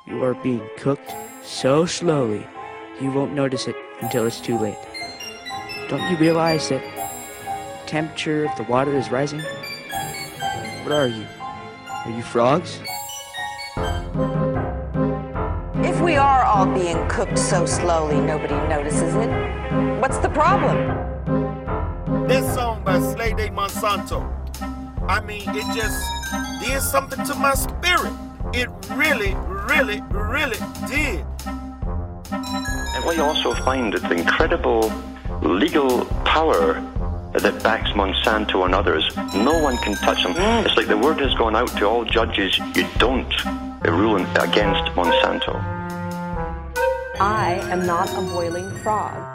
You are being cooked so slowly, you won't notice it until it's too late. Don't you realize that the temperature of the water is rising? What are you? Are you frogs? If we are all being cooked so slowly nobody notices it, what's the problem? This song by Slay Day Monsanto, I mean, it just did something to my spirit. It really, really, really did. And what you also find is the incredible legal power that backs Monsanto and others. No one can touch them. It's like the word has gone out to all judges, you don't rule against Monsanto. I am not a boiling frog.